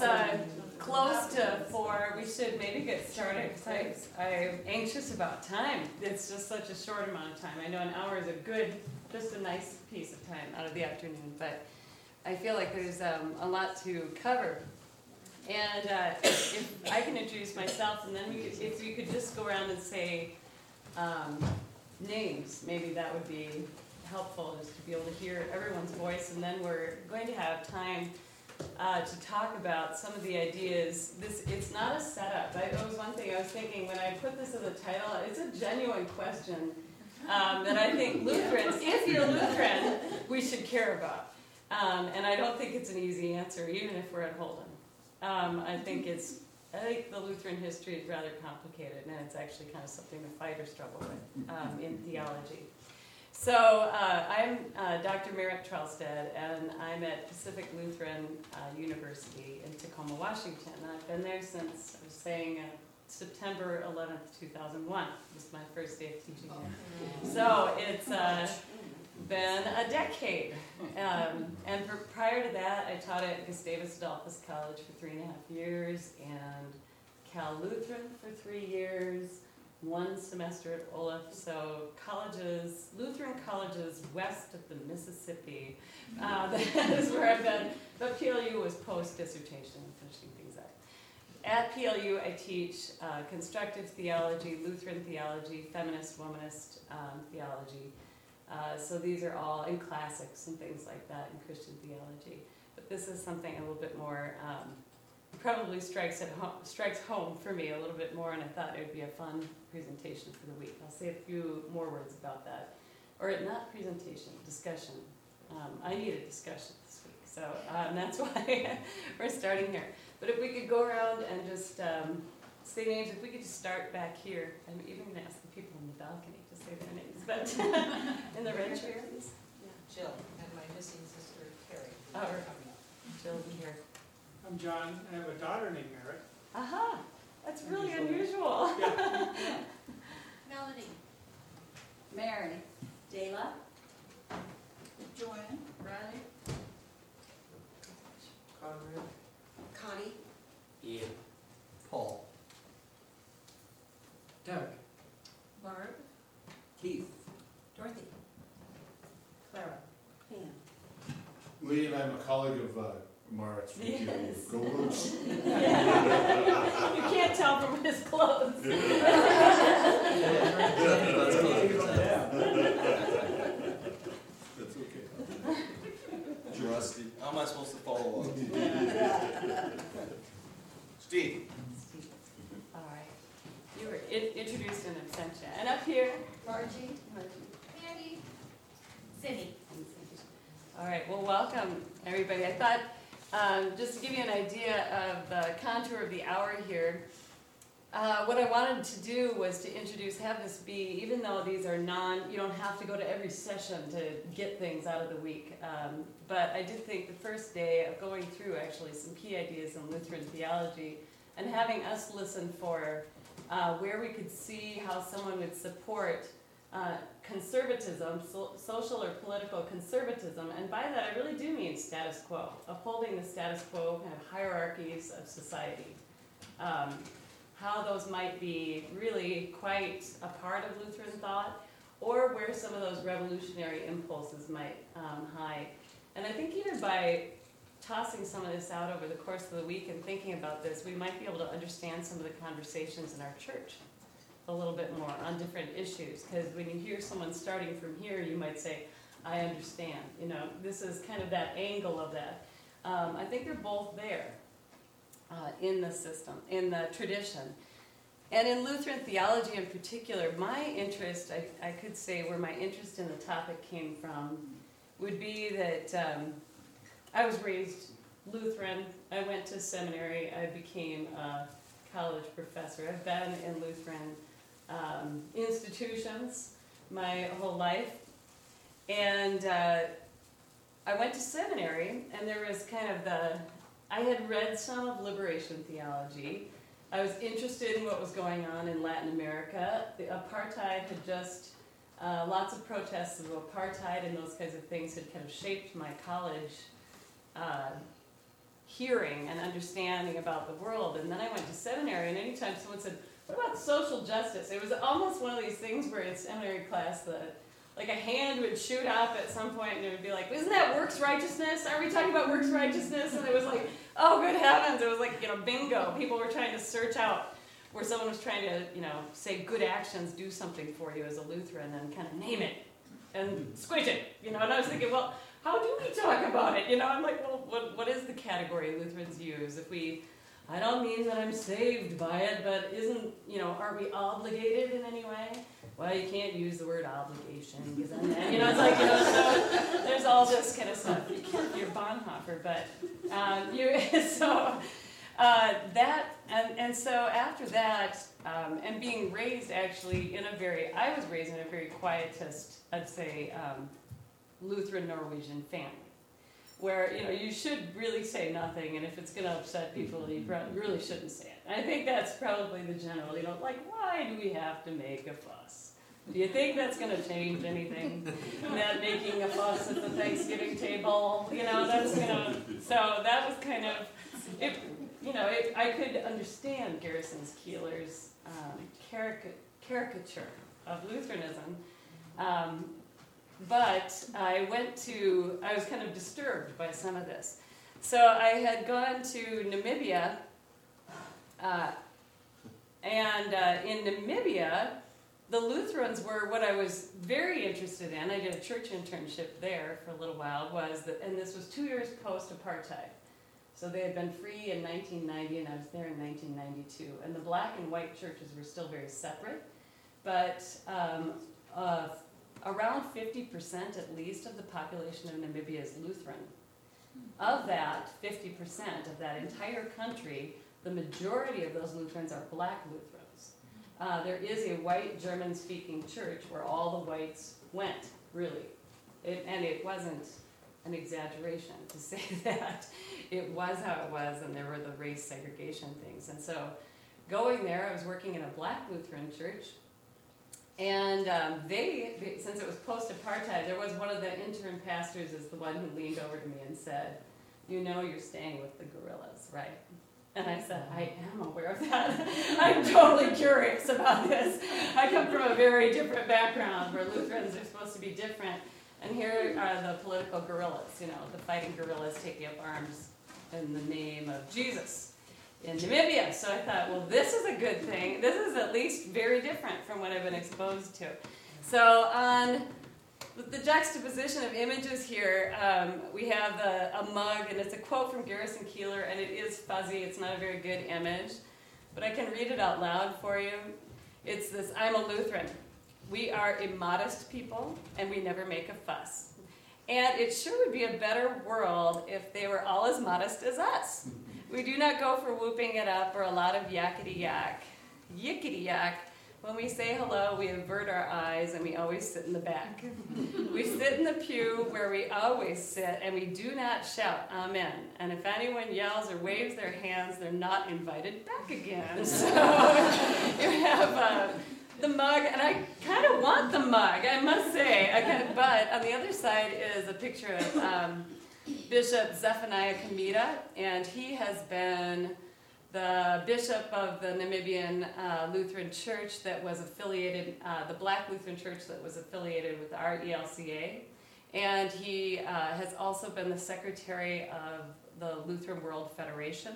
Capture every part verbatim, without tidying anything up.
uh, close to four. We should maybe get started because I'm anxious about time. It's just such a short amount of time. I know an hour is a good, just a nice piece of time out of the afternoon, but I feel like there's um, a lot to cover. And uh, if I can introduce myself, and then we could, if you could just go around and say um, names, maybe that would be helpful, just to be able to hear everyone's voice. And then we're going to have time uh, to talk about some of the ideas. This it's not a setup. I, it was one thing I was thinking when I put this as a title. It's a genuine question um, that I think Lutherans, if you're Lutheran, we should care about. Um, and I don't think it's an easy answer, even if we're at Holden. Um, I think it's, I think the Lutheran history is rather complicated, and it's actually kind of something to fight or struggle with um, in theology. So uh, I'm uh, Doctor Merritt Trelstad, and I'm at Pacific Lutheran uh, University in Tacoma, Washington. I've been there since, I was saying, uh, September eleventh, two thousand one. This is my first day of teaching there. So it's uh, been a decade. Um, and for, prior to that, I taught at Gustavus Adolphus College for three and a half years, and Cal Lutheran for three years, one semester at Olaf. So colleges, Lutheran colleges west of the Mississippi, uh, that is where I've been. But P L U was post-dissertation and finishing things up. At P L U, I teach uh, constructive theology, Lutheran theology, feminist, womanist um, theology. Uh, so these are all in classics and things like that in Christian theology. But this is something a little bit more, um, probably strikes at home, strikes home for me a little bit more, and I thought it would be a fun presentation for the week. I'll say a few more words about that. Or not presentation, discussion. Um, I need a discussion this week, so um, that's why we're starting here. But if we could go around and just um, say names, if we could just start back here. I'm even going to ask the people in the balcony to say their names, but in the red chair, please. Yeah. Jill, and my missing sister, Carrie. Oh, Jill here. I'm John. I have a daughter named Merritt. Aha, that's really unusual. Yeah. Melanie. Mary. Dayla. Joanne. Riley. Conrad. Connie. Ian. Paul. Doug. Barb. Keith. Dorothy. Clara. Pam. Lee and I'm a colleague of uh, Maritz from Yes. P L U. Go Roots. Yeah. You can't tell from his clothes. That's okay. Rusty. How am I supposed to follow up? Steve. All right. You were in- introduced in absentia. And up here, Margie. Mandy. Cindy. all right, well, welcome, everybody. I thought, um, just to give you an idea of the contour of the hour here, uh, what I wanted to do was to introduce, have this be, even though these are non, you don't have to go to every session to get things out of the week, um, but I did think the first day of going through actually some key ideas in Lutheran theology and having us listen for uh, where we could see how someone would support Uh, conservatism, so, social or political conservatism, and by that I really do mean status quo, upholding the status quo kind of hierarchies of society. Um, how those might be really quite a part of Lutheran thought, or where some of those revolutionary impulses might um, hide. And I think even by tossing some of this out over the course of the week and thinking about this, we might be able to understand some of the conversations in our church a little bit more on different issues, because when you hear someone starting from here, you might say, I understand, you know, this is kind of that angle of that. Um, I think they're both there uh, in the system, in the tradition. And in Lutheran theology in particular, my interest, I, I could say where my interest in the topic came from, would be that um, I was raised Lutheran, I went to seminary, I became a college professor. I've been in Lutheran Um, institutions my whole life, and uh, I went to seminary, and there was kind of the, I had read some of liberation theology. I was interested in what was going on in Latin America. The apartheid had just, uh, lots of protests of apartheid and those kinds of things had kind of shaped my college uh, hearing and understanding about the world. And then I went to seminary, and anytime someone said, what about social justice? It was almost one of these things where in seminary class, the, like a hand would shoot up at some point, and it would be like, isn't that works righteousness? Are we talking about works righteousness? And it was like, oh, good heavens. It was like, you know, bingo. People were trying to search out where someone was trying to, you know, say good actions do something for you as a Lutheran, and kind of name it and squish it, you know. And I was thinking, well, how do we talk about it? You know, I'm like, well, what, what is the category Lutherans use? If we, I don't mean that I'm saved by it, but isn't, you know, aren't we obligated in any way? Well, you can't use the word obligation, because then, you know, it's like, you know, so there's all this kind of stuff. You can't be a Bonhoeffer, but um, you, so uh, that, and, and so after that, um, and being raised actually in a very, I was raised in a very quietist, I'd say, um, Lutheran Norwegian family, where, you know, you should really say nothing, and if it's going to upset people, you really shouldn't say it. And I think that's probably the general, you know, like, why do we have to make a fuss? Do you think that's going to change anything? That making a fuss at the Thanksgiving table, you know, that's, you know, so that was kind of, it, you know, it, I could understand Garrison's Keillor's um, caric- caricature of Lutheranism. Um, But I went to, I was kind of disturbed by some of this. So I had gone to Namibia, uh, and uh, in Namibia, the Lutherans were what I was very interested in. I did a church internship there for a little while, was that, and this was two years post-apartheid. So they had been free in nineteen ninety, and I was there in nineteen ninety-two. And the black and white churches were still very separate, but um, uh, around fifty percent at least of the population of Namibia is Lutheran. Of that, fifty percent of that entire country, the majority of those Lutherans are black Lutherans. Uh, there is a white German-speaking church where all the whites went, really. It, and it wasn't an exaggeration to say that. It was how it was, and there were the race segregation things. And so going there, I was working in a black Lutheran church. And um, they, they, since it was post-apartheid, there was one of the intern pastors is the one who leaned over to me and said, you know you're staying with the guerrillas, right? And I said, I am aware of that. I'm totally curious about this. I come from a very different background where Lutherans are supposed to be different. And here are the political guerrillas, you know, the fighting guerrillas taking up arms in the name of Jesus in Namibia. So I thought, well, this is a good thing. This is at least very different from what I've been exposed to. So on the juxtaposition of images here, um, we have a, a mug, and it's a quote from Garrison Keillor, and it is fuzzy. It's not a very good image, but I can read it out loud for you. It's this: I'm a Lutheran. We are a modest people, and we never make a fuss. And it sure would be a better world if they were all as modest as us. We do not go for whooping it up or a lot of yakety yak. Yickety yak. When we say hello, we avert our eyes and we always sit in the back. We sit in the pew where we always sit, and we do not shout amen. And if anyone yells or waves their hands, they're not invited back again. So you have uh, the mug, and I kind of want the mug, I must say. I kind of, but on the other side is a picture of um, Bishop Zephaniah Kamita, and he has been the bishop of the Namibian uh, Lutheran Church that was affiliated, uh, the Black Lutheran Church that was affiliated with our E L C A. And he uh, has also been the secretary of the Lutheran World Federation.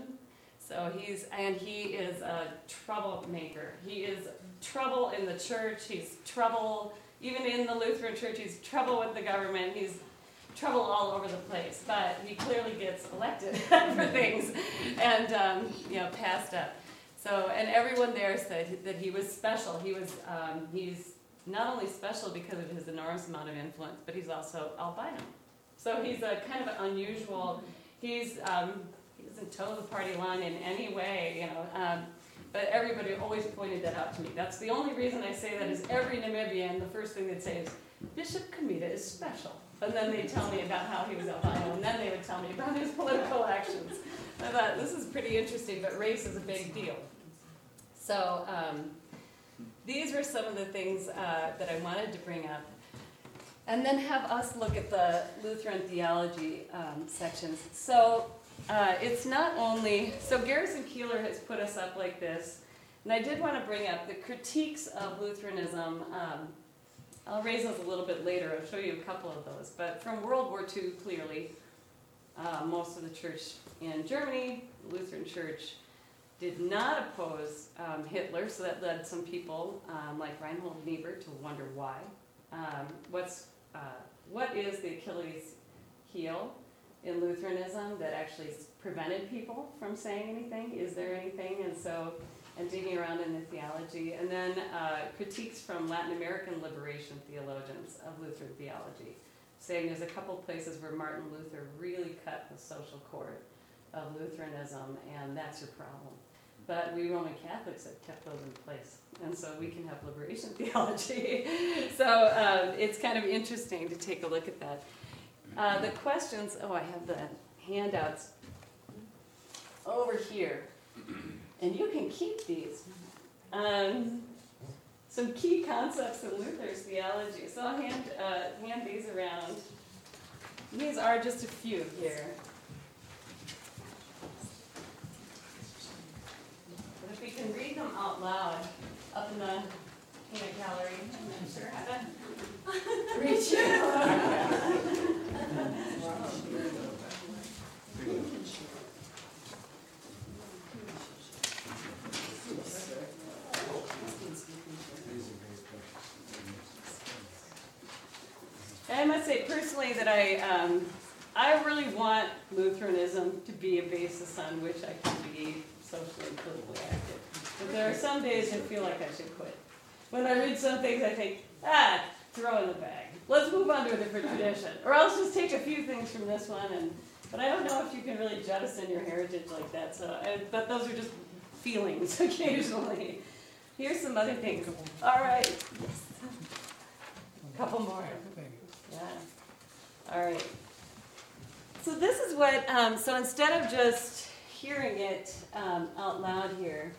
So he's, and he is a troublemaker. He is trouble in the church. He's trouble, even in the Lutheran Church, he's trouble with the government. He's trouble all over the place, but he clearly gets elected for things and um, you know, passed up. So, and everyone there said that he was special. He was, um, he's not only special because of his enormous amount of influence, but he's also albino. So he's a kind of an unusual, he's, um, he doesn't toe the party line in any way, you know, um, but everybody always pointed that out to me. That's the only reason I say that is every Namibian, the first thing they'd say is, Bishop Kamita is special. And then they'd tell me about how he was albino, and then they would tell me about his political actions. I thought, this is pretty interesting, but race is a big deal. So um, these were some of the things uh, that I wanted to bring up. And then have us look at the Lutheran theology um, sections. So uh, it's not only, so Garrison Keillor has put us up like this, and I did want to bring up the critiques of Lutheranism. Um, I'll raise those a little bit later. I'll show you a couple of those. But from World War Two, clearly, uh, most of the church in Germany, the Lutheran Church, did not oppose um, Hitler, so that led some people, um, like Reinhold Niebuhr, to wonder why. Um, what's uh, what is the Achilles heel in Lutheranism that actually prevented people from saying anything? Is there anything? And so, and digging around in the theology, and then uh, critiques from Latin American liberation theologians of Lutheran theology, saying there's a couple places where Martin Luther really cut the social cord of Lutheranism, and that's your problem. But we Roman Catholics have kept those in place, and so we can have liberation theology. So uh, it's kind of interesting to take a look at that. Uh, the questions, oh, I have the handouts over here, and you can keep these. Um, some key concepts in Luther's theology. So I'll hand, uh, hand these around. These are just a few here. But if we can read them out loud up in the peanut gallery, I'm not sure how to reach you. I must say personally that I, um, I really want Lutheranism to be a basis on which I can be socially and politically active. But there are some days I feel like I should quit. When I read some things, I think, ah, throw in the bag. Let's move on to a different tradition. Or else just take a few things from this one. And but I don't know if you can really jettison your heritage like that. So, I, but those are just feelings occasionally. Here's some other things. All right. A couple more. Yeah. All right. So this is what, um, so instead of just hearing it um, out loud here,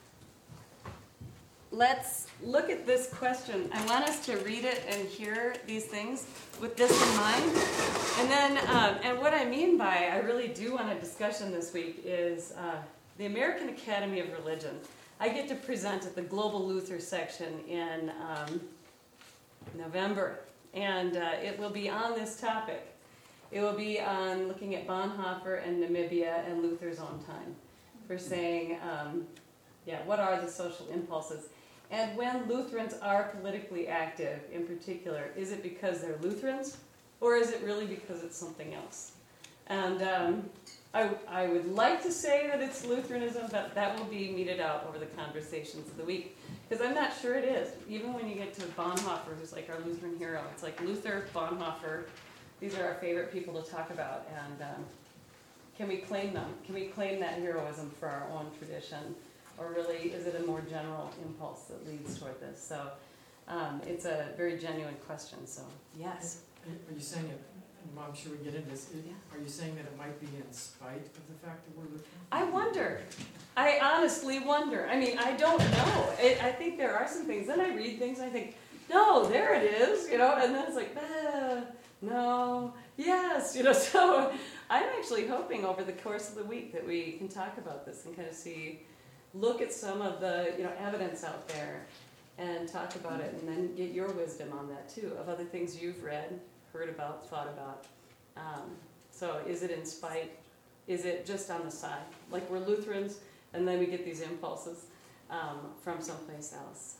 let's look at this question. I want us to read it and hear these things with this in mind. And then, um, and what I mean by I really do want a discussion this week is uh, the American Academy of Religion. I get to present at the Global Luther section in um, November. And uh, it will be on this topic. It will be on looking at Bonhoeffer and Namibia and Luther's own time for saying, um, yeah, what are the social impulses? And when Lutherans are politically active in particular, is it because they're Lutherans or is it really because it's something else? And um, I, I would like to say that it's Lutheranism, but that will be meted out over the conversations of the week. Because I'm not sure it is. Even when you get to Bonhoeffer, who's like our Lutheran hero, it's like Luther, Bonhoeffer, these are our favorite people to talk about. And um, can we claim them? Can we claim that heroism for our own tradition? Or really, is it a more general impulse that leads toward this? So um, it's a very genuine question. So, yes. Are you saying it, and I'm sure we get into this, it- Yeah. are you saying that it might be in spite of the fact that we're Lutheran? I wonder. I honestly wonder. I mean, I don't know. It, I think there are some things. Then I read things and I think, no, there it is, you know, and then it's like, ah, no, yes, you know. So I'm actually hoping over the course of the week that we can talk about this and kind of see, look at some of the, you know, evidence out there and talk about it and then get your wisdom on that too, of other things you've read, heard about, thought about. Um, so is it in spite? Is it just on the side? Like we're Lutherans and then we get these impulses um, from someplace else.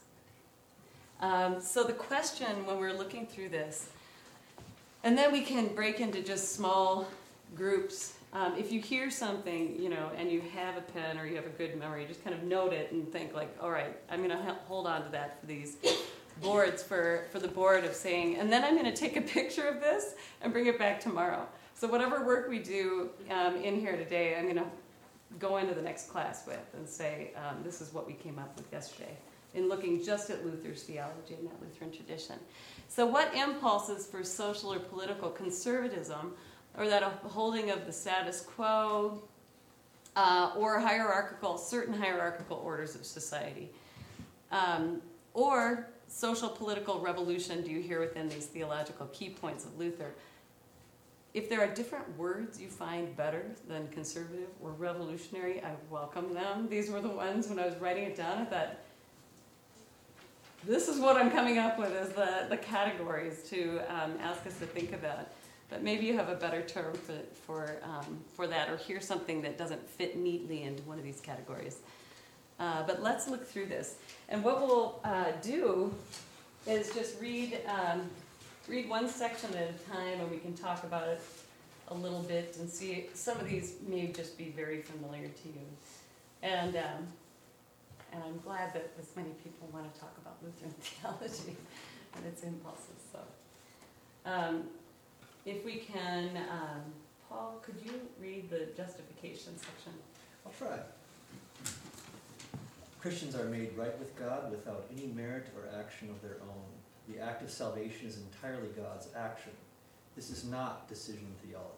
Um, so the question when we're looking through this, and then we can break into just small groups. Um, if you hear something, you know, and you have a pen or you have a good memory, just kind of note it and think like, all right, I'm going to hold on to that for these boards, for, for the board of saying, and then I'm going to take a picture of this and bring it back tomorrow. So whatever work we do um, in here today, I'm going to go into the next class with and say, um, this is what we came up with yesterday in looking just at Luther's theology and that Lutheran tradition. So what impulses for social or political conservatism, or that holding of the status quo, uh, or hierarchical, certain hierarchical orders of society, um, or social political revolution do you hear within these theological key points of Luther? if there are different words you find better than conservative or revolutionary, I welcome them. These were the ones when I was writing it down, I thought, this is what I'm coming up with as the, the categories to um, ask us to think about. But maybe you have a better term for, for, um, for that, or hear something that doesn't fit neatly into one of these categories. Uh, but let's look through this. And what we'll uh, do is just read, um, read one section at a time, and we can talk about it a little bit and see. Some of these may just be very familiar to you. And, um, and I'm glad that as many people want to talk about Lutheran theology and its impulses. So, um, if we can, um, Paul, could you read the justification section? I'll try. Christians are made right with God without any merit or action of their own. The act of salvation is entirely God's action. This is not decision theology.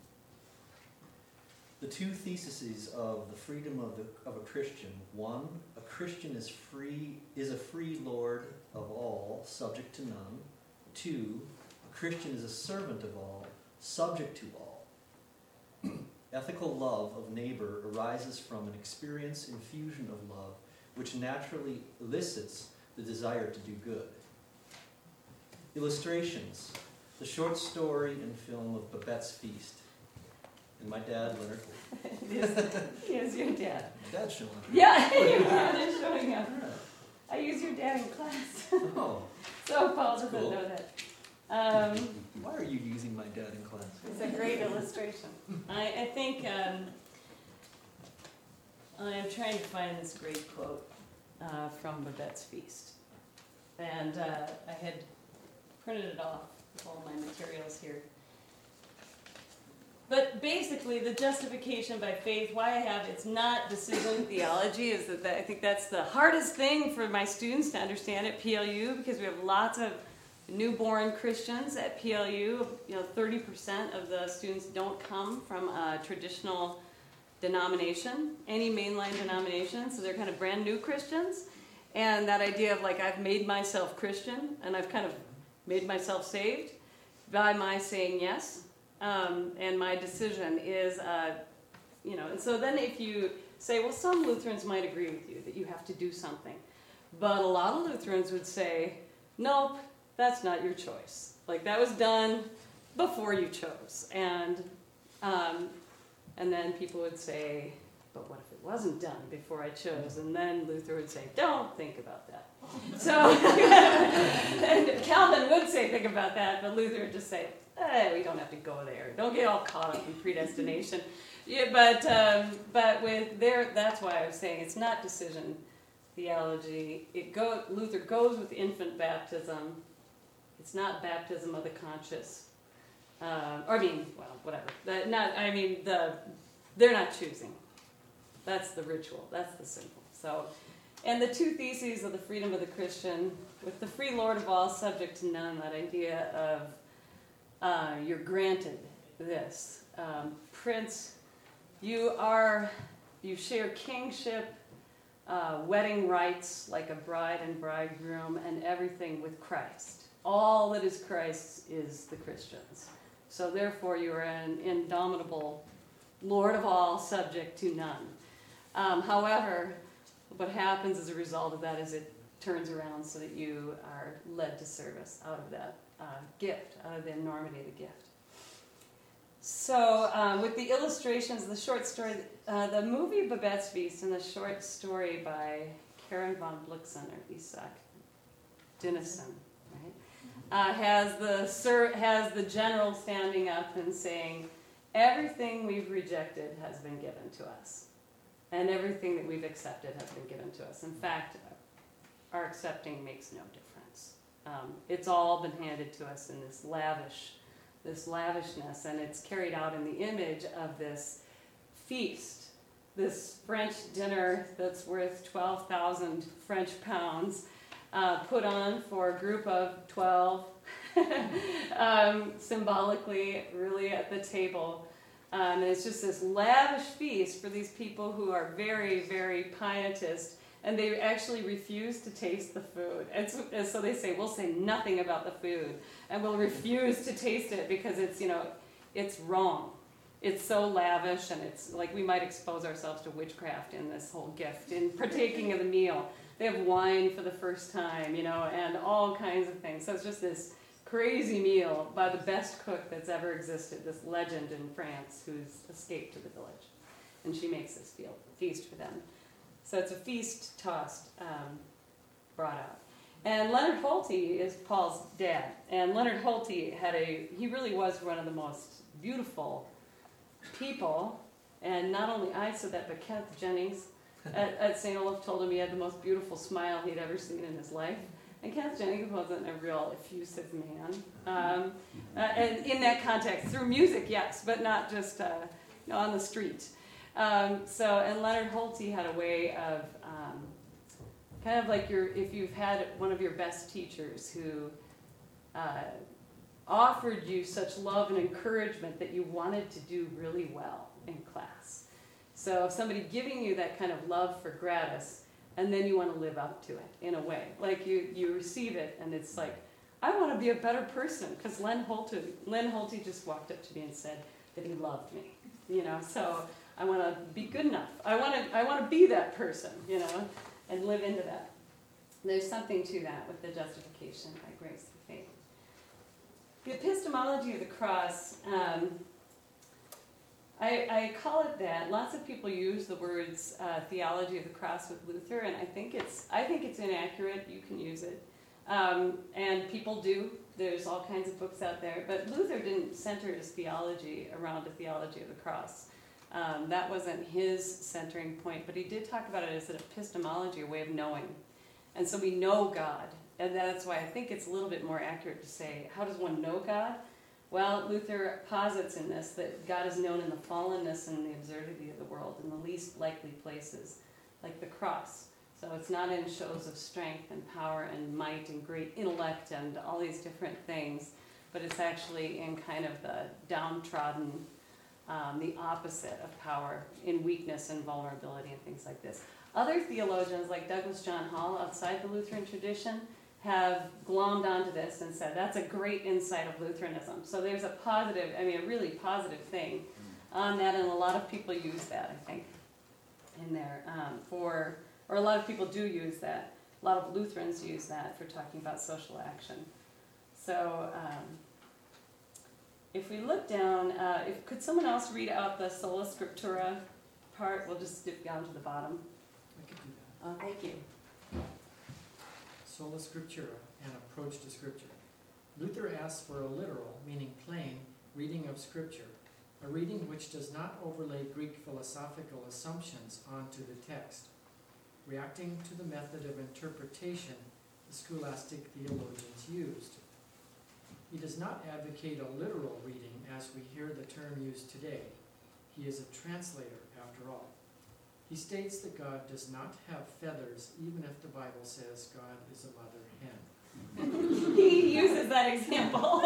The two theses of the freedom of, the, of a Christian. One, a Christian is free, is a free Lord of all, subject to none. Two, a Christian is a servant of all, subject to all. Ethical love of neighbor arises from an experience infusion of love, which naturally elicits the desire to do good. Illustrations. The short story and film of Babette's Feast. And my dad, Leonard. Yes, your dad. My dad's showing up. Yeah, your dad is showing up. I use your dad in class. Oh, So Paul doesn't cool. know that. Um, why are you using my dad in class? it's a great illustration. I, I think um, I'm trying to find this great quote uh, from Babette's Feast. And uh, I had printed it off with all my materials here. But basically, the justification by faith, why I have it's not decision theology, is that, that I think that's the hardest thing for my students to understand at P L U, because we have lots of newborn Christians at P L U. You know, thirty percent of the students don't come from a traditional denomination, any mainline denomination, so they're kind of brand new Christians. And that idea of like, I've made myself Christian, and I've kind of made myself saved by my saying yes. Um, and my decision is, uh, you know, and so then if you say, well, some Lutherans might agree with you that you have to do something. But a lot of Lutherans would say, nope, that's not your choice. Like, that was done before you chose. And, um, and then people would say, but what if it wasn't done before I chose? And then Luther would say, don't think about that. So, and Calvin would say, think about that, but Luther would just say, eh, we don't have to go there. Don't get all caught up in predestination. Yeah, but um, but with there, that's why I was saying it's not decision theology. It go Luther goes with infant baptism. It's not baptism of the conscious. Um, or I mean, well, whatever. That not. I mean, the they're not choosing. That's the ritual. That's the symbol. So, and the two theses of the freedom of the Christian, with the free Lord of all, subject to none. That idea of Uh, you're granted this. Um, Prince, you are, you share kingship, uh, wedding rights like a bride and bridegroom, and everything with Christ. All that is Christ's is the Christians. So therefore you are an indomitable Lord of all, subject to none. Um, however, what happens as a result of that is it turns around so that you are led to service out of that Uh, gift, out of the enormity of the gift. So, um, with the illustrations, the short story, uh, the movie Babette's Feast and the short story by Karen von Blixen, or Isak Dinesen, right, uh, has the sir, has the general standing up and saying, everything we've rejected has been given to us, and everything that we've accepted has been given to us. In fact, our accepting makes no difference. Um, it's all been handed to us in this lavish, this lavishness, and it's carried out in the image of this feast, this French dinner that's worth twelve thousand French pounds, uh, put on for a group of twelve, um, symbolically, really at the table. Um, and it's just this lavish feast for these people who are very, very pietist. And they actually refuse to taste the food. And so, and so they say, we'll say nothing about the food. And we'll refuse to taste it because it's, you know, It's wrong. It's so lavish, and it's like we might expose ourselves to witchcraft in this whole gift, in partaking of the meal. They have wine for the first time, you know, and all kinds of things. So it's just this crazy meal by the best cook that's ever existed, this legend in France who's escaped to the village. And she makes this feel, feast for them. So it's a feast tossed, um, brought out. And Leonard Holty is Paul's dad. And Leonard Holty had a, he really was one of the most beautiful people. And not only I said that, but Kenneth Jennings at, at Saint Olaf told him he had the most beautiful smile he'd ever seen in his life. And Kenneth Jennings wasn't a real effusive man. Um, uh, and in that context, through music, yes, but not just uh, you know, on the street. Um, so, and Leonard Holty had a way of um, kind of like your, if you've had one of your best teachers who uh, offered you such love and encouragement that you wanted to do really well in class. So somebody giving you that kind of love for gratis, and then you want to live up to it in a way. Like you, you receive it, and it's like, I want to be a better person, because Len Holty, Len Holty just walked up to me and said that he loved me, you know, so I want to be good enough. I want to I want to be that person, you know, and live into that. There's something to that with the justification by grace through faith. The epistemology of the cross, um, I, I call it that. Lots of people use the words uh, theology of the cross with Luther, and I think it's I think it's inaccurate. You can use it, um, and people do. There's all kinds of books out there, but Luther didn't center his theology around a theology of the cross. Um, that wasn't his centering point, but he did talk about it as an epistemology, a way of knowing. And so we know God, and that's why I think it's a little bit more accurate to say, how does one know God? Well, Luther posits in this that God is known in the fallenness and the absurdity of the world, in the least likely places, like the cross. So it's not in shows of strength and power and might and great intellect and all these different things, but it's actually in kind of the downtrodden, um, the opposite of power, in weakness and vulnerability and things like this. Other theologians, like Douglas John Hall, outside the Lutheran tradition, have glommed onto this and said that's a great insight of Lutheranism. So there's a positive, I mean, a really positive thing on that, and a lot of people use that, I think, in there um, for, or a lot of people do use that. A lot of Lutherans use that for talking about social action. So um, if we look down, uh, if could someone else read out the Sola Scriptura part? We'll just skip down to the bottom. I could do that. Uh, thank you. Sola Scriptura, an approach to Scripture. Luther asks for a literal, meaning plain, reading of Scripture, a reading which does not overlay Greek philosophical assumptions onto the text, reacting to the method of interpretation the scholastic theologians used. He does not advocate a literal reading as we hear the term used today. He is a translator, after all. He states that God does not have feathers, even if the Bible says God is a mother hen. He uses that example.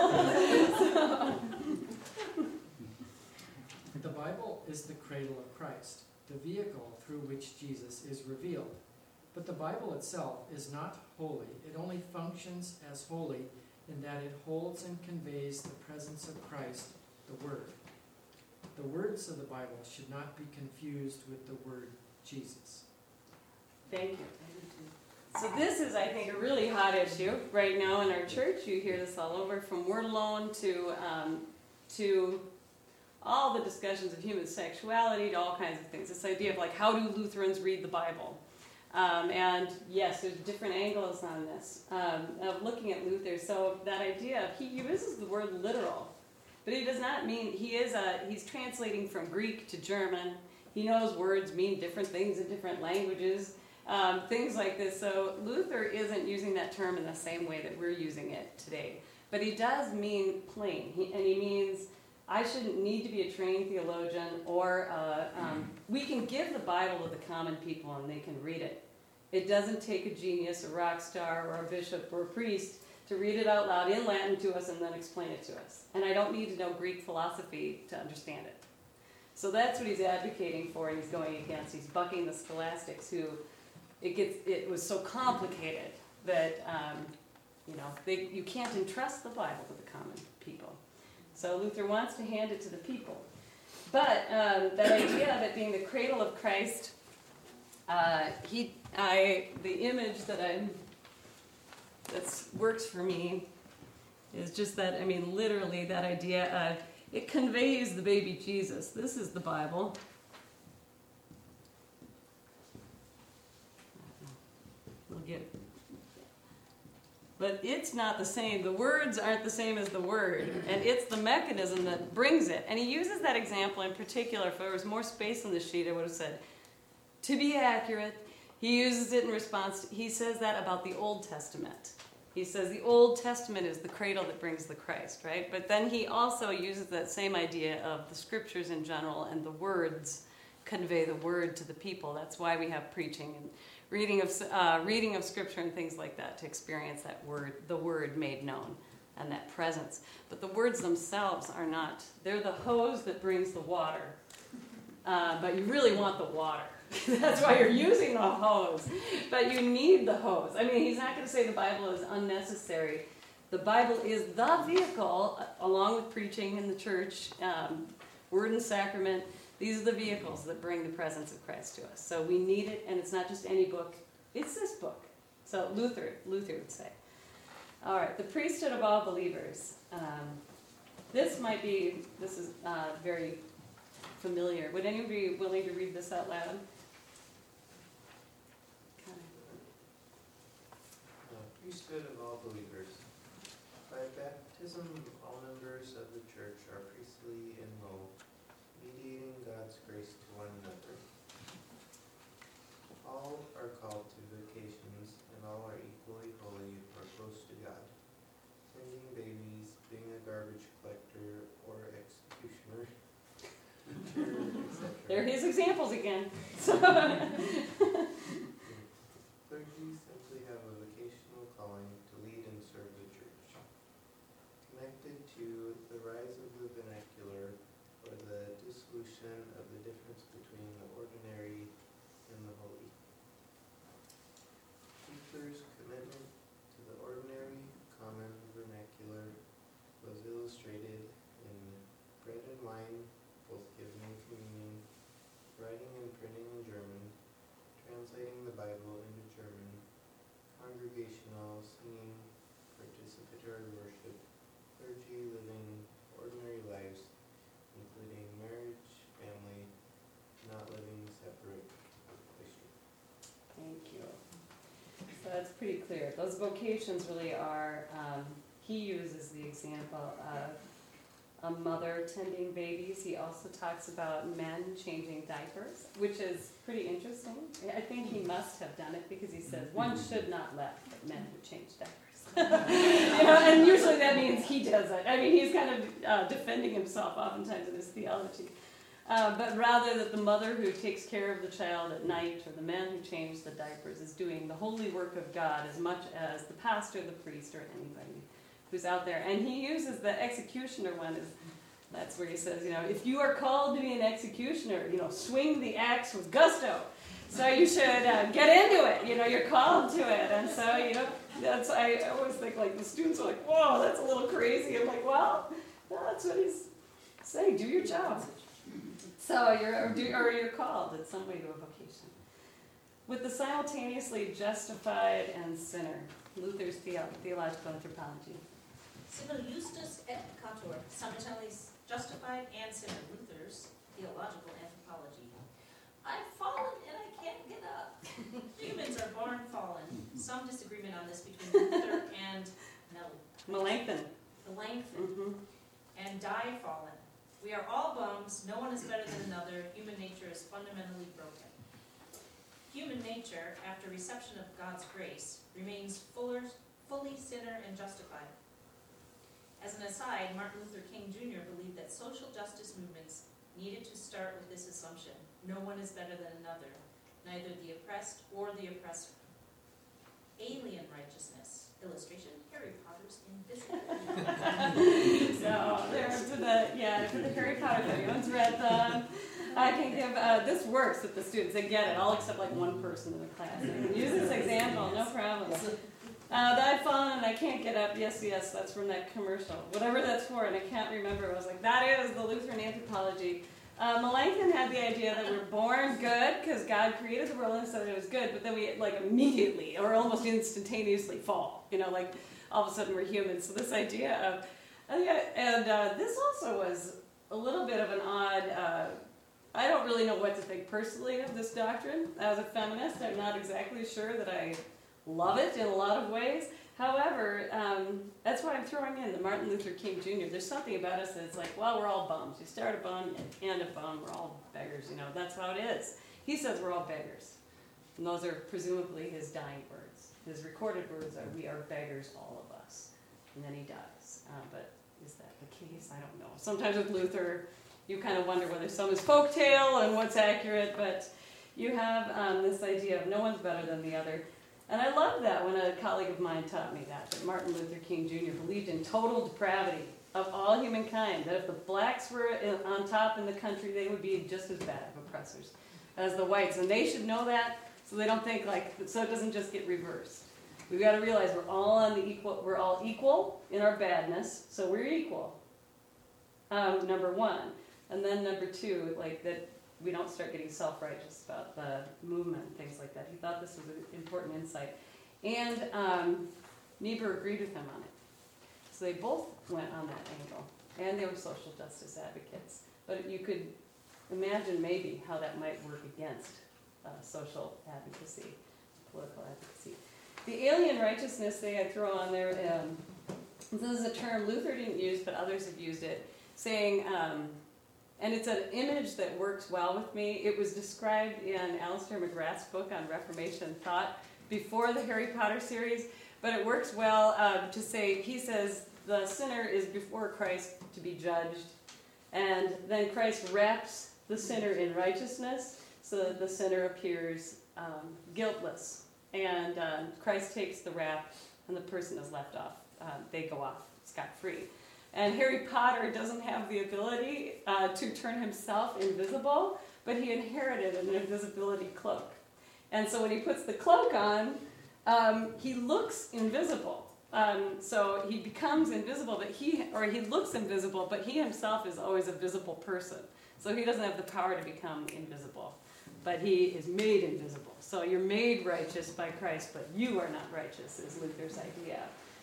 The Bible is the cradle of Christ, the vehicle through which Jesus is revealed. But the Bible itself is not holy. It only functions as holy in that it holds and conveys the presence of Christ, the Word. The words of the Bible should not be confused with the word Jesus. Thank you. So this is, I think, a really hot issue right now in our church. You hear this all over, from word alone to um, to all the discussions of human sexuality to all kinds of things. This idea of like, how do Lutherans read the Bible? Um, and yes, there's different angles on this um, of looking at Luther. So that idea, he uses the word literal. But he does not mean, he is a, he's translating from Greek to German. He knows words mean different things in different languages, um, things like this. So Luther isn't using that term in the same way that we're using it today. But he does mean plain, he, and he means I shouldn't need to be a trained theologian, or uh, um, we can give the Bible to the common people and they can read it. It doesn't take a genius, a rock star, or a bishop, or a priest to read it out loud in Latin to us and then explain it to us. And I don't need to know Greek philosophy to understand it. So that's what he's advocating for, and he's going against. He's bucking the scholastics, who it gets it was so complicated that um, you know they, you can't entrust the Bible to the common people. So Luther wants to hand it to the people. But um, that idea of it being the cradle of Christ, uh, he, I, the image that I'm, that works for me is just that, I mean, literally that idea of, it conveys the baby Jesus. This is the Bible. We'll get, but it's not the same. The words aren't the same as the word, and it's the mechanism that brings it. And he uses that example in particular. If there was more space on the sheet, I would have said, to be accurate, he uses it in response to, he says that about the Old Testament. He says the Old Testament is the cradle that brings the Christ, right? But then he also uses that same idea of the scriptures in general, and the words convey the word to the people. That's why we have preaching and reading of uh, reading of scripture and things like that, to experience that word, the word made known, and that presence. But the words themselves are not. They're the hose that brings the water. Uh, but you really want the water. That's why you're using the hose. But you need the hose. I mean, he's not going to say the Bible is unnecessary. The Bible is the vehicle, along with preaching in the church, um, word and sacrament. These are the vehicles that bring the presence of Christ to us. So we need it, and it's not just any book. It's this book. So Luther, Luther would say. All right, the priesthood of all believers. Um, this might be, this is uh, very familiar. Would anybody be willing to read this out loud? Priesthood of all believers. By baptism, all members of the church are priestly in role, mediating God's grace to one another. All are called to vocations, and all are equally holy or close to God. Tending babies, being a garbage collector or executioner, teacher, et cetera. There are his examples again. Clergy simply have a vocational calling to lead and serve the church. Connected to the rise of the vernacular, or the dissolution of the difference between the ordinary and the holy. Luther's commitment to the ordinary, common vernacular was illustrated in bread and wine, both given in communion, writing and printing in German, translating the Bible into German, congregational singing, participatory worship, clergy living ordinary lives, including marriage, family, not living separate. Thank you. So that's pretty clear. Those vocations really are, um, he uses the example of a mother tending babies. He also talks about men changing diapers, which is pretty interesting. I think he must have done it, because he says one should not let men who change diapers. You know, and usually that means he does it. I mean, he's kind of uh, defending himself oftentimes in his theology. Uh, but rather that the mother who takes care of the child at night, or the man who changes the diapers, is doing the holy work of God as much as the pastor, the priest, or anybody who's out there. And he uses the executioner one as, that's where he says, you know, if you are called to be an executioner, you know, swing the axe with gusto. So you should uh, get into it. You know, you're called to it. And so, you know, that's, I always think, like, the students are like, whoa, that's a little crazy. I'm like, well, that's what he's saying. Do your job. So you're, or, do, or you're called in some way to a vocation. With the simultaneously justified and sinner, Luther's theo- theological anthropology. Simul justus et peccator, simultaneously justified and sinner, Luther's theological anthropology. I've fallen and I can't get up. Humans are born fallen. Some disagreement on this between Luther and Mel- Melanchthon. Melanchthon Mm-hmm. and die fallen. We are all bums. No one is better than another. Human nature is fundamentally broken. Human nature, after reception of God's grace, remains fuller, fully sinner and justified. As an aside, Martin Luther King Junior believed that social justice movements needed to start with this assumption: no one is better than another, neither the oppressed or the oppressor. Alien righteousness. Illustration: Harry Potter's Invisible. So there's the, yeah, for the Harry Potter, if anyone's read them. I can give, uh, this works with the students. They get it, all except like one person in the class. They can use this example, no problem. Uh, that I'd fallen and I can't get up. Yes, yes, that's from that commercial. Whatever that's for, and I can't remember. I was like, that is the Lutheran anthropology. Uh, Melanchthon had the idea that we're born good because God created the world and said it was good, but then we like immediately or almost instantaneously fall. You know, like all of a sudden we're humans. So this idea of, uh, yeah, and uh, this also was a little bit of an odd. Uh, I don't really know what to think personally of this doctrine. As a feminist, I'm not exactly sure that I love it in a lot of ways. However, um, that's why I'm throwing in the Martin Luther King Junior There's something about us that's like, well, we're all bums. You start a bum, you end a bum, we're all beggars, you know. That's how it is. He says we're all beggars. And those are presumably his dying words. His recorded words are, we are beggars, all of us. And then he dies. Uh, but is that the case? I don't know. Sometimes with Luther, you kind of wonder whether some is folktale and what's accurate, but you have um, this idea of no one's better than the other. And I love that when a colleague of mine taught me that, that Martin Luther King Junior believed in total depravity of all humankind, that if the blacks were in, on top in the country, they would be just as bad of oppressors as the whites. And they should know that so they don't think like, so it doesn't just get reversed. We've got to realize we're all on the equal, we're all equal in our badness, so we're equal, um, number one. And then number two, like that we don't start getting self-righteous about the movement and things like that. He thought this was an important insight. And um, Niebuhr agreed with him on it. So they both went on that angle. And they were social justice advocates. But you could imagine maybe how that might work against uh, social advocacy, political advocacy. The alien righteousness thing I throw on there, um, this is a term Luther didn't use, but others have used it, saying... Um, And it's an image that works well with me. It was described in Alistair McGrath's book on Reformation thought before the Harry Potter series, but it works well uh, to say, he says, the sinner is before Christ to be judged, and then Christ wraps the sinner in righteousness so that the sinner appears um, guiltless, and uh, Christ takes the rap, and the person is left off. Uh, they go off scot-free. And Harry Potter doesn't have the ability uh, to turn himself invisible, but he inherited an invisibility cloak. And so when he puts the cloak on, um, he looks invisible. Um, so he becomes invisible, but he, or he looks invisible, but he himself is always a visible person. So he doesn't have the power to become invisible, but he is made invisible. So you're made righteous by Christ, but you are not righteous, is Luther's idea.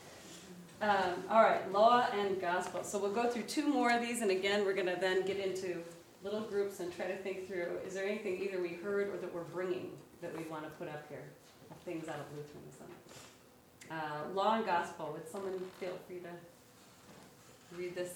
Um, all right, law and gospel. So we'll go through two more of these, and again, we're going to then get into little groups and try to think through, is there anything either we heard or that we're bringing that we want to put up here, things out of Lutheranism. Uh, law and gospel. Would someone feel free to read this?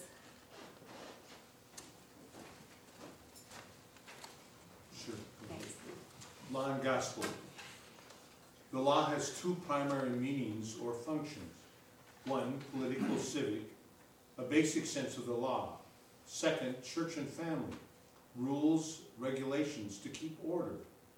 Sure. Thanks. Law and gospel. The law has two primary meanings or functions. One, political, civic, a basic sense of the law. Second, church and family, rules, regulations to keep order.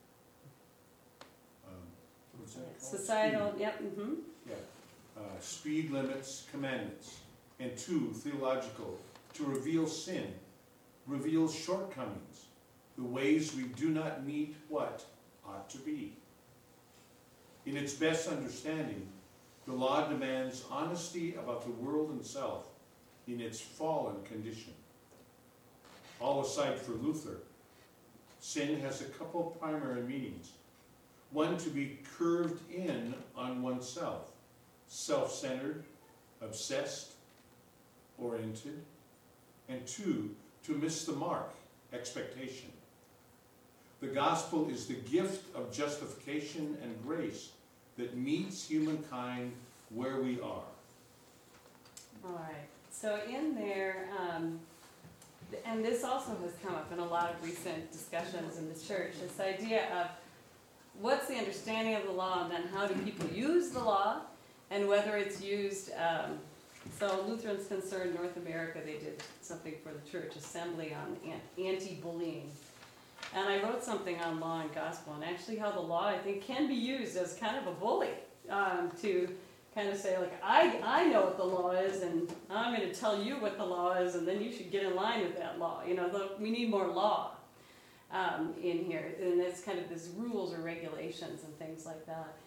Um, what's that called? Societal, Speed. yep, mm-hmm. Yeah. Uh, speed limits, commandments. And two, theological, to reveal sin, reveal shortcomings, the ways we do not meet what ought to be. In its best understanding, the law demands honesty about the world and self in its fallen condition. All aside for Luther, sin has a couple primary meanings. One, to be curved in on oneself, self-centered, obsessed, oriented. And two, to miss the mark, expectation. The gospel is the gift of justification and grace that meets humankind where we are. All right. So in there, um, and this also has come up in a lot of recent discussions in the church, this idea of what's the understanding of the law, and then how do people use the law, and whether it's used. Um, so Lutherans Concerned North America, they did something for the church assembly on anti-bullying. And I wrote something on law and gospel, and actually how the law, I think, can be used as kind of a bully um, to kind of say, like, I, I know what the law is, and I'm going to tell you what the law is, and then you should get in line with that law. You know, the, we need more law um, in here, and it's kind of this rules or regulations and things like that.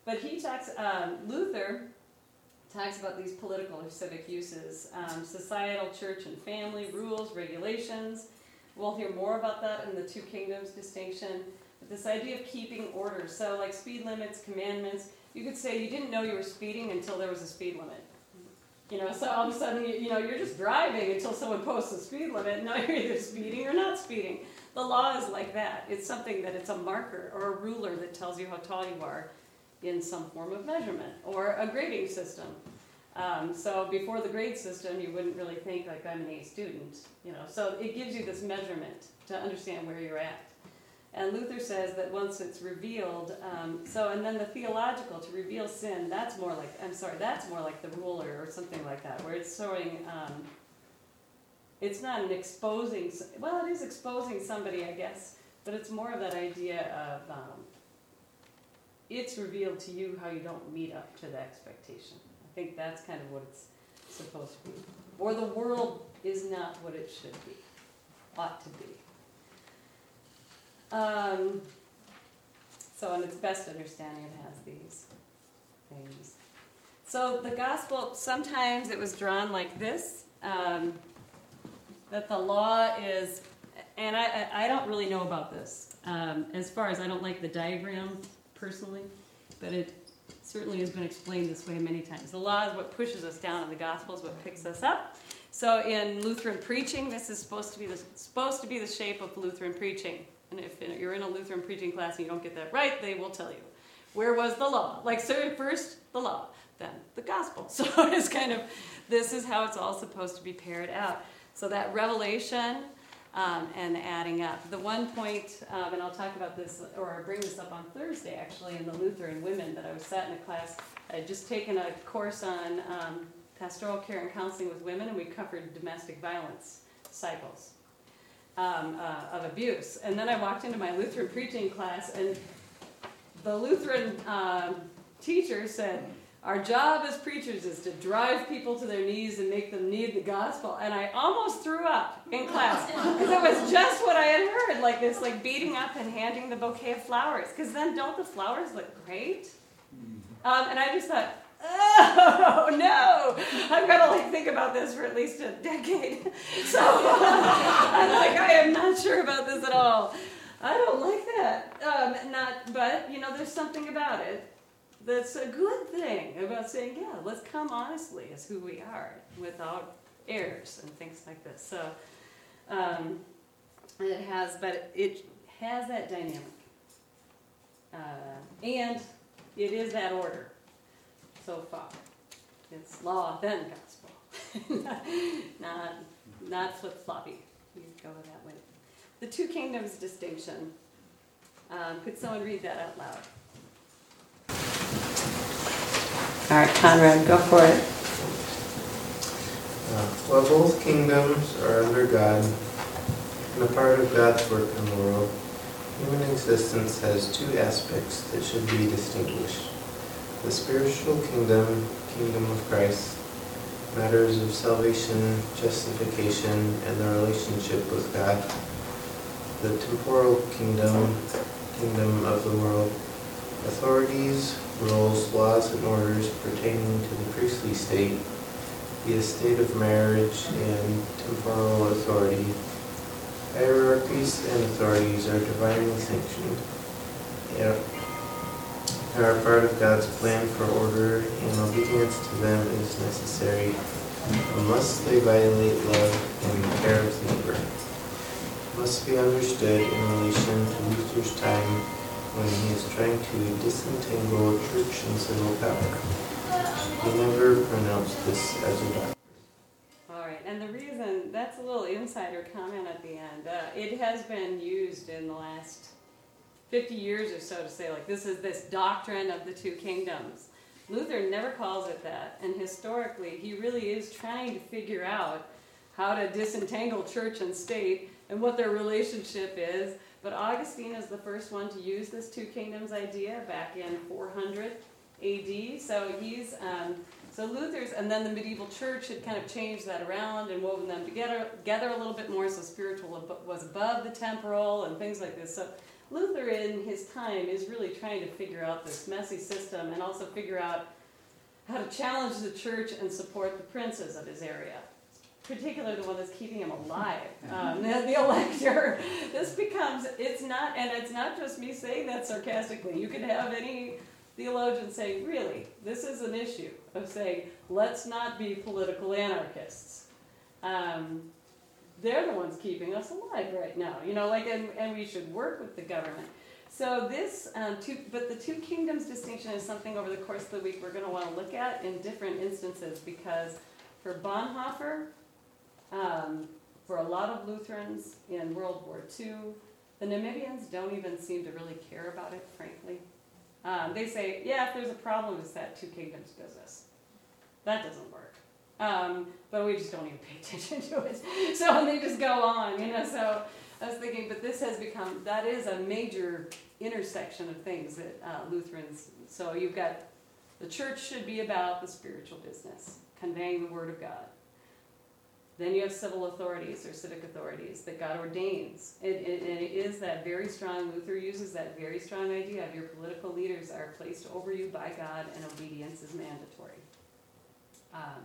But he talks, um, Luther talks about these political or civic uses, um, societal, church and family, rules, regulations. We'll hear more about that in the Two Kingdoms distinction. But this idea of keeping order, so like speed limits, commandments, you could say you didn't know you were speeding until there was a speed limit. You know, so all of a sudden, you, you know, you're just driving until someone posts a speed limit, and now you're either speeding or not speeding. The law is like that. It's something that it's a marker or a ruler that tells you how tall you are in some form of measurement, or a grading system. Um, so before the grade system, you wouldn't really think like I'm an A student, you know. So it gives you this measurement to understand where you're at. And Luther says that once it's revealed, um, so and then the theological, to reveal sin, that's more like, I'm sorry, that's more like the ruler or something like that, where it's showing, um, it's not an exposing, well, it is exposing somebody, I guess, but it's more of that idea of, um, it's revealed to you how you don't meet up to the expectation. I think that's kind of what it's supposed to be. Or the world is not what it should be, ought to be. Um, so in its best understanding, it has these things. So the gospel, sometimes it was drawn like this, um, that the law is, and I, I don't really know about this, um, as far as I don't like the diagram personally, but it certainly has been explained this way many times. The law is what pushes us down, and the gospel is what picks us up. So in Lutheran preaching, this is supposed to be the, supposed to be the shape of Lutheran preaching. And if you're in a Lutheran preaching class and you don't get that right, they will tell you. Where was the law? Like, so first the law, then the gospel. So it's kind of, this is how it's all supposed to be paired out. So that revelation um, and adding up. The one point, um, and I'll talk about this, or I'll bring this up on Thursday actually, in the Lutheran women that I was sat in a class. I had just taken a course on um, pastoral care and counseling with women, and we covered domestic violence cycles. Um, uh, of abuse. And then I walked into my Lutheran preaching class, and the Lutheran um, teacher said, our job as preachers is to drive people to their knees and make them need the gospel. And I almost threw up in class, because it was just what I had heard, like this, like beating up and handing the bouquet of flowers, because then don't the flowers look great? Um, and I just thought, oh no, I'm gonna like think about this for at least a decade. So I'm like, I am not sure about this at all. I don't like that. Um, not, but you know, there's something about it that's a good thing about saying, yeah, let's come honestly as who we are, without airs and things like this. So um, it has, but it has that dynamic, uh, and it is that order. So far, it's law then gospel, not not flip floppy. You go that way. The Two Kingdoms distinction. Um, could someone read that out loud? All right, Conrad, go for it. Uh, while both kingdoms are under God and a part of God's work in the world, human existence has two aspects that should be distinguished. The spiritual kingdom, kingdom of Christ, matters of salvation, justification, and the relationship with God. The temporal kingdom, kingdom of the world, authorities, rules, laws, and orders pertaining to the priestly state, the estate of marriage, and temporal authority. Hierarchies and authorities are divinely sanctioned. Yeah. Are a part of God's plan for order, and obedience to them is necessary unless they violate love and care of the neighbor. Must be understood in relation to Luther's time when he is trying to disentangle church and civil power. He never pronounced this as a doctrine. All right, and the reason, that's a little insider comment at the end. Uh, it has been used in the last fifty years or so to say, like, this is this doctrine of the two kingdoms. Luther never calls it that, and historically he really is trying to figure out how to disentangle church and state and what their relationship is. But Augustine is the first one to use this two kingdoms idea back in four hundred A D. So he's, um, so Luther's, and then the medieval church had kind of changed that around and woven them together, together a little bit more, so spiritual was above the temporal and things like this. So Luther in his time is really trying to figure out this messy system and also figure out how to challenge the church and support the princes of his area, particularly the one that's keeping him alive, um, the, the elector. This becomes, it's not, and it's not just me saying that sarcastically. You could have any theologian say, really, this is an issue of saying, let's not be political anarchists. Um, they're the ones keeping us alive right now, you know, like, and, and we should work with the government. So this, um, two, but the two kingdoms distinction is something over the course of the week we're going to want to look at in different instances, because for Bonhoeffer, um, for a lot of Lutherans in World War Two, the Namibians don't even seem to really care about it, frankly. Um, they say, yeah, if there's a problem, it's that two kingdoms business. That doesn't work. Um, but we just don't even pay attention to it. So they just go on, you know, so I was thinking, but this has become, that is a major intersection of things that uh, Lutherans, so you've got, the church should be about the spiritual business, conveying the word of God. Then you have civil authorities or civic authorities that God ordains. It, it, it is that very strong, Luther uses that very strong idea of your political leaders are placed over you by God and obedience is mandatory. Um,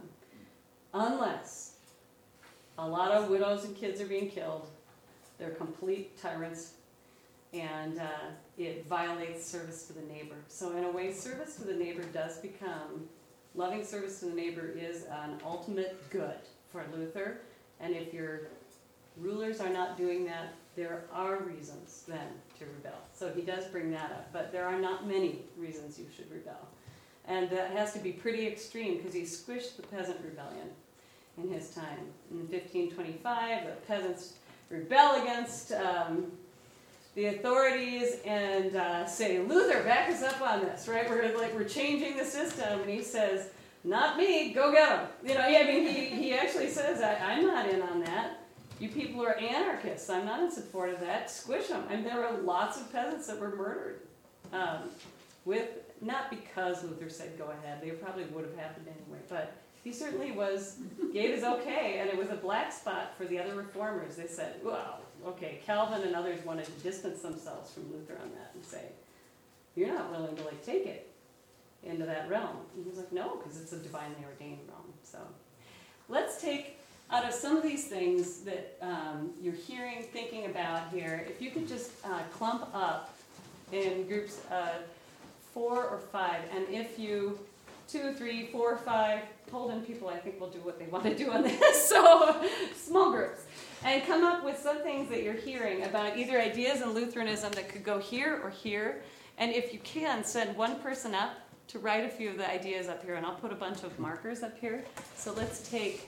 unless a lot of widows and kids are being killed, they're complete tyrants, and uh, it violates service to the neighbor. So in a way, service to the neighbor does become, loving service to the neighbor is an ultimate good for Luther. And if your rulers are not doing that, there are reasons then to rebel. So he does bring that up, but there are not many reasons you should rebel. And that has to be pretty extreme, because he squished the peasant rebellion in his time. In fifteen twenty-five, the peasants rebel against um, the authorities and uh, say, Luther, back us up on this, right? We're like, we're changing the system. And he says, not me, go get them. You know, I mean, he, he actually says, I, I'm not in on that. You people are anarchists. I'm not in support of that. Squish them. And there were lots of peasants that were murdered. Um, with, not because Luther said go ahead. They probably would have happened anyway. But he certainly was, gave his okay, and it was a black spot for the other reformers. They said, well, okay, Calvin and others wanted to distance themselves from Luther on that and say, you're not willing to like take it into that realm. And he was like, no, because it's a divinely ordained realm. So let's take, out of some of these things that um, you're hearing, thinking about here, if you could just uh, clump up in groups uh, four or five, and if you, two, three, four, five, Holden people, I think will do what they want to do on this, so small groups. And come up with some things that you're hearing about either ideas in Lutheranism that could go here or here. And if you can, send one person up to write a few of the ideas up here, and I'll put a bunch of markers up here. So let's take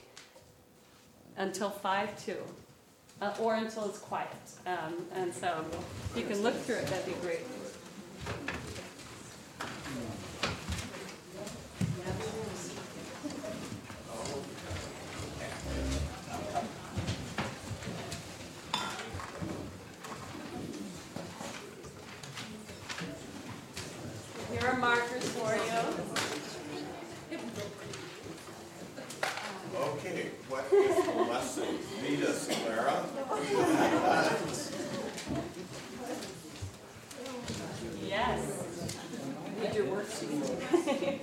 until five two, uh, or until it's quiet. Um, and so if you can look through it, that'd be great. Here are markers for you. Okay, what is the lesson? Lead us, Clara. Yes. Need your worksheet.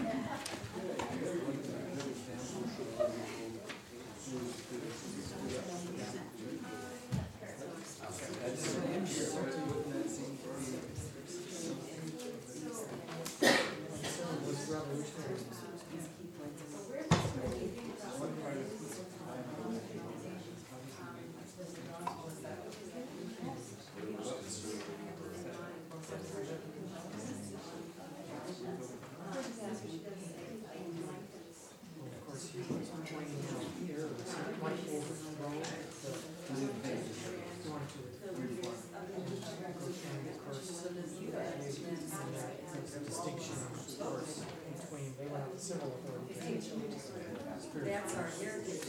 That's our heritage.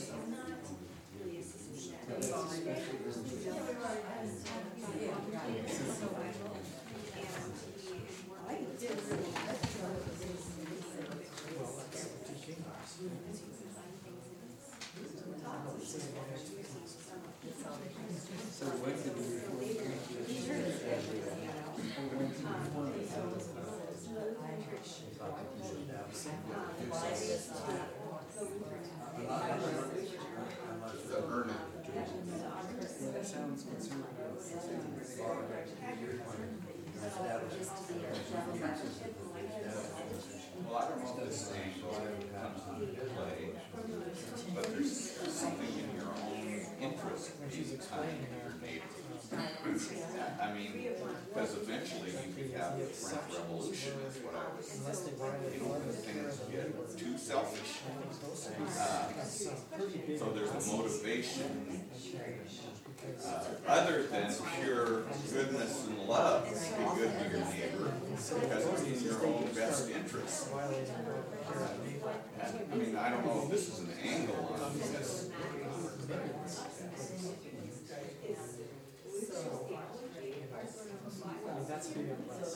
So when did we The earning. That sounds conservative. Well, I don't know if this angle comes into play, but there's something in your own interest When she's in explaining your that, neighbor. I mean, because eventually you could have the French Revolution, is what I was, unless they violate you know, one when of the things care of get the too selfish. I think those Uh, have some pretty big. So there's a motivation, Because uh, other than pure goodness and love, to be good to your neighbor, because it's in your own best interest. violating one of the care of the neighbor. I mean, I don't know if this is an angle on this. I mean, that's a big plus.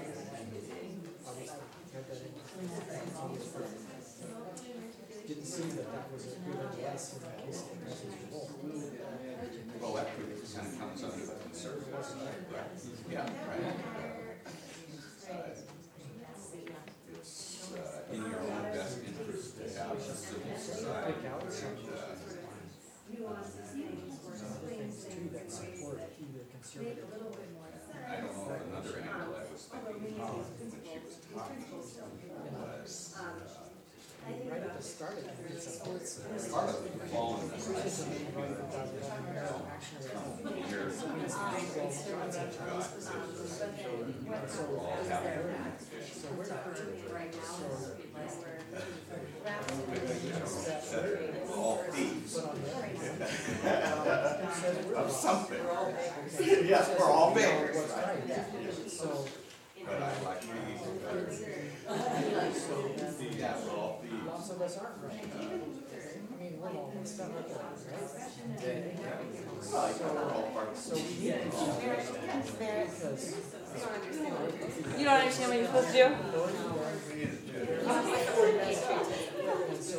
Didn't see that that was a good less in the case of the message revolt. Well, that kind of comes under the conservative side, right? Yeah, right. Uh, It's uh, in your own best interest to have a civil society. Pick out some And, uh, other things too that support either conservative. I don't know, another angle I was thinking of when she was talking was, uh, Right at the start of it, it supports. part of the fallenness I see Right at the actually. here is God, So we're all having a competition. So we're not. Said we're all thieves But on the other hand. of something. Yes, we're all beggars, What's right? right. So. But I like thieves better. Yeah, we're all thieves. Lots of us aren't right. I mean, we're all messed up, look at us, right? Well, I think we're all part of So we need to keep that because. You don't understand what you're supposed to do? And so.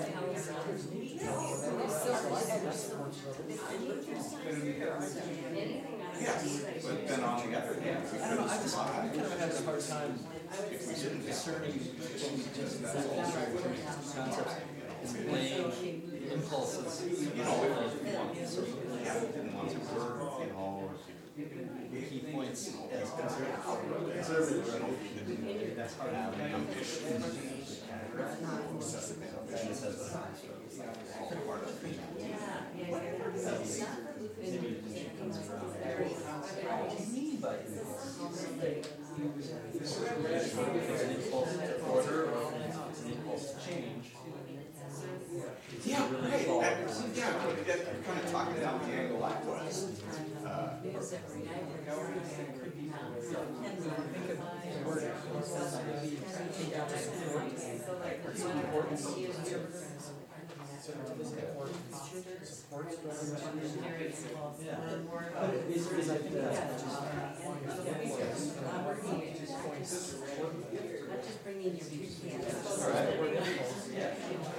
Yes, but then on the other hand, we I don't know, couldn't I just, I survive kind of have a hard time if we didn't discerning have between concepts and weighing impulses. You know, if we want, yeah, we didn't want to work, you know, The key points as conservative. conservative, you know, we didn't have ambition, excessive ambition, all part of it. Maybe when she comes around. What do you mean by impulse? There's an impulse to order or an impulse to change. Yeah, right, that, yeah, that kind of talking down the angle I was. Uh, Supports rather than. Yeah. But it is, is I think that's just. Just bring in your two cans. All right. Yeah.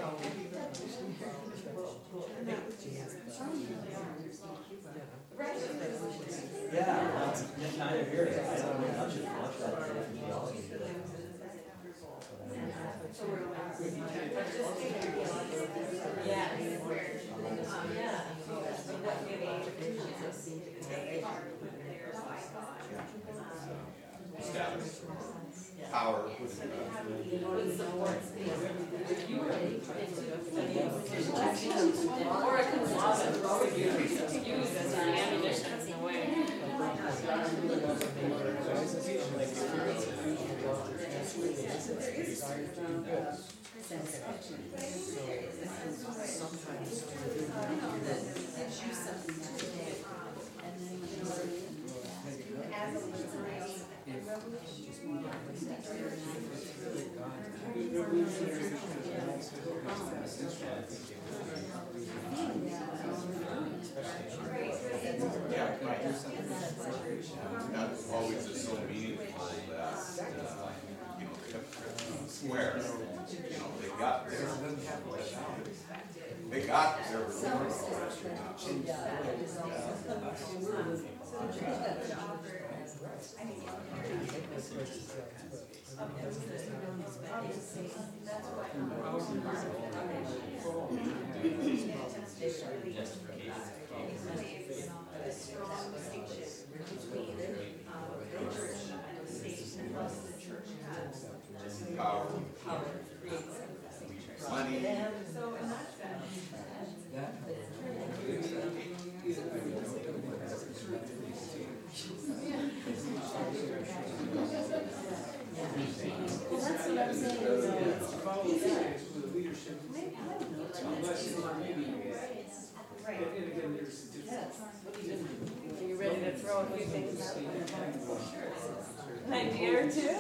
Yeah, that's neither here. I don't know much of much of that different theology. Yeah. status, power. Or it can love it, use as an ammunition in a way. Yeah, right. That's always just so meaningful that, uh, you know, the square, you know, they got their, they got their Christ is at its foot. Everything doesn't just happen. The strong distinction between um, the church and the state, and thus the church has Power. power creates Money. So in that sense, Well, that's what I'm saying. Follow the guidance for the leadership. Unless you want maybe, right. and again, there's different. Are you ready to throw a few things out there? An idea or two?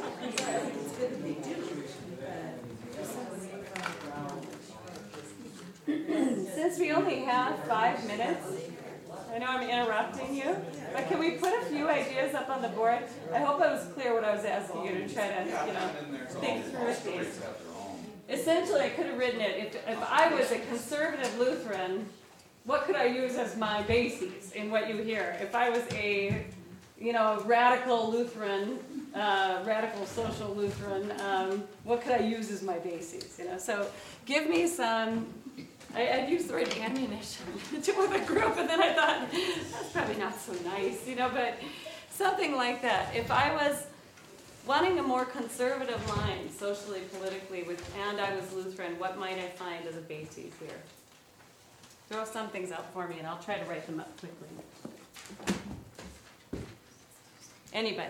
Since we only have five minutes, I know I'm interrupting you, but can we put a few ideas up on the board? I hope I was clear what I was asking you to try to, you know, think through with these. Essentially, I could have written it, if, if I was a conservative Lutheran, what could I use as my bases in what you hear? If I was a, you know, radical Lutheran, uh, radical social Lutheran, um, what could I use as my bases? You know, so give me some. I, I'd use the word ammunition to with a group, and then I thought that's probably not so nice, you know, but something like that. If I was wanting a more conservative line, socially, politically, with, and I was Lutheran, what might I find as a basis here? Throw some things out for me, and I'll try to write them up quickly. Anybody?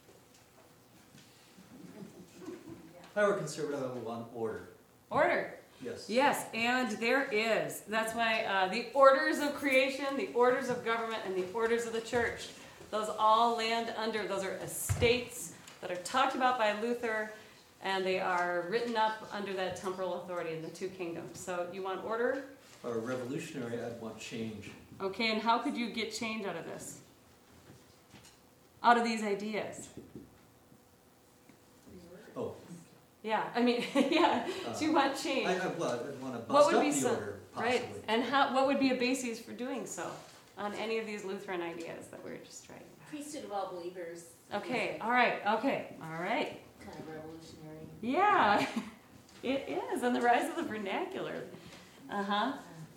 If I were conservative, I would want order. Order. Yes. Yes, and there is. That's why uh, the orders of creation, the orders of government, and the orders of the church, those all land under, those are estates that are talked about by Luther, and they are written up under that temporal authority in the two kingdoms. So you want order? If I were revolutionary, I'd want change. Okay, and how could you get change out of this? Out of these ideas? Oh. Yeah, I mean, yeah, Uh, so you want change. I, I, well, I'd want to What bust would up be the some, order, possibly. right? And how? What would be a basis for doing so on any of these Lutheran ideas that we we're just trying? Priesthood of all believers. Okay, all right, okay, all right. Kind of revolutionary. Yeah, it is, and the rise of the vernacular. Uh huh.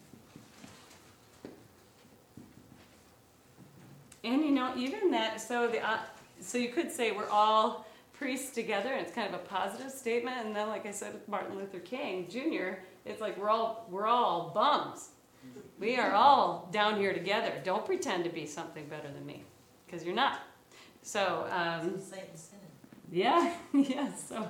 And you know, even that. So the uh, so you could say we're all priests together, and it's kind of a positive statement. And then, like I said with Martin Luther King Junior, it's like we're all we're all bums. We are all down here together. Don't pretend to be something better than me, because you're not. So, um, yeah, yeah. So,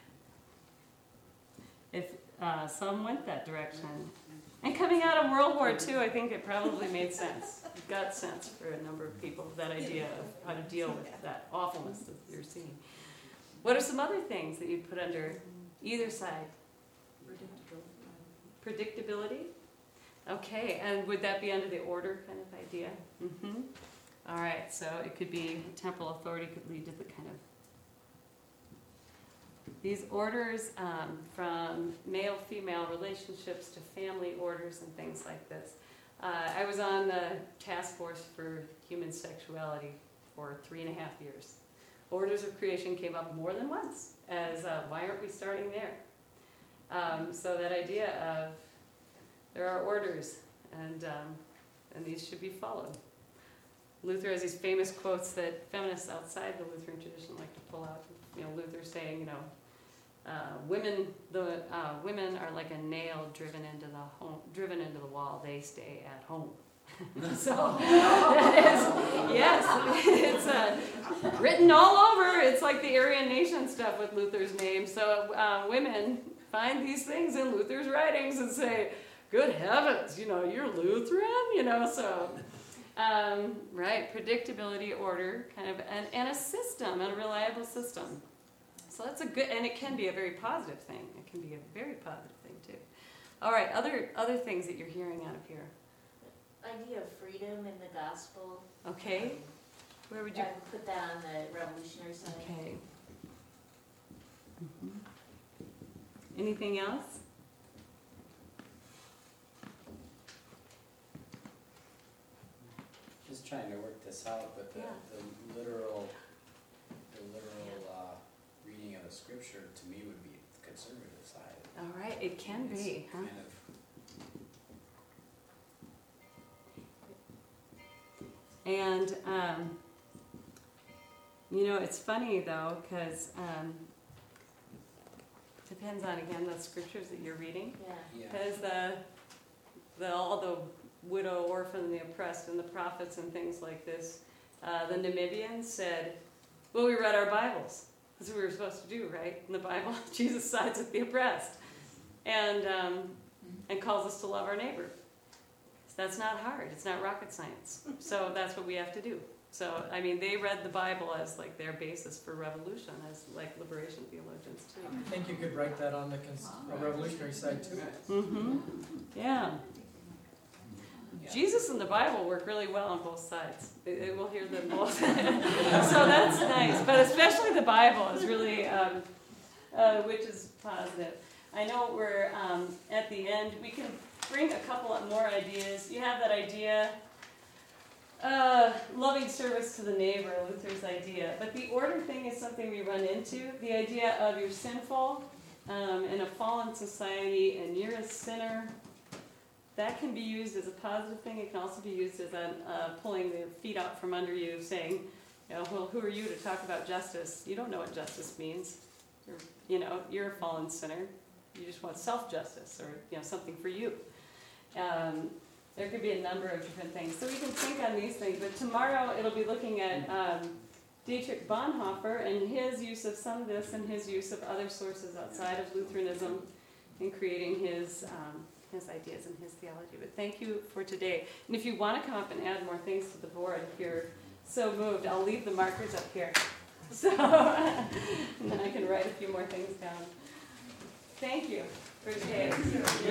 if uh, some went that direction, and coming out of World War Two, I think it probably made sense. It got sense for a number of people, that idea of how to deal with that awfulness that you're seeing. What are some other things that you'd put under either side? Predictability. Okay, and would that be under the order kind of idea? Mm-hmm. All right, so it could be temporal authority could lead to the kind of these orders um, from male-female relationships to family orders and things like this. Uh, I was on the task force for human sexuality for three and a half years. Orders of creation came up more than once as uh, why aren't we starting there? Um, so that idea of there are orders, and um, and these should be followed. Luther has these famous quotes that feminists outside the Lutheran tradition like to pull out. You know, Luther saying, you know, uh, women the uh, women are like a nail driven into the home, driven into the wall. They stay at home. So that is, yes, it's uh, written all over. It's like the Aryan nation stuff with Luther's name. So uh, women find these things in Luther's writings and say, good heavens, you know, you're Lutheran, you know, so, um, right, predictability, order, kind of, and, and a system, and a reliable system. So that's a good, and it can be a very positive thing. It can be a very positive thing, too. All right, other other things that you're hearing out of here. Idea of freedom in the gospel. Okay, where would you? I would put that on the revolutionary side. Okay. Mm-hmm. Anything else? Just trying to work this out, but the, Yeah. the literal, the literal uh, scripture to me would be the conservative side. All right, it can It's be, huh? kind of- And, um, you know, it's funny though, because um, depends on, again, the scriptures that you're reading. Yeah. Yeah. Because the, the, all the widow, orphan, the oppressed, and the prophets and things like this, uh, the Namibians said, well, we read our Bibles. That's what we were supposed to do, right? In the Bible, Jesus sides with the oppressed and, um, and calls us to love our neighbor. That's not hard. It's not rocket science. So that's what we have to do. So, I mean, they read the Bible as like their basis for revolution, as like liberation theologians too. I think you could write that on the cons- uh, revolutionary side too. Mm-hmm. Yeah. Jesus and the Bible work really well on both sides. It, it will hear them both. So that's nice. But especially the Bible is really, um, uh, which is positive. I know we're um, at the end. We can bring a couple of more ideas. You have that idea, uh, loving service to the neighbor, Luther's idea. But the order thing is something we run into. The idea of you're sinful um, in a fallen society and you're a sinner. That can be used as a positive thing. It can also be used as a uh, pulling the feet out from under you, saying, you know, well, who are you to talk about justice? You don't know what justice means. You're, you know, you're a fallen sinner. You just want self-justice or, you know, something for you. Um, there could be a number of different things. So we can think on these things. But tomorrow it'll be looking at um, Dietrich Bonhoeffer and his use of some of this and his use of other sources outside of Lutheranism in creating his um, his ideas and his theology. But thank you for today. And if you want to come up and add more things to the board, if you're so moved, I'll leave the markers up here. So, and then I can write a few more things down. Thank you for today.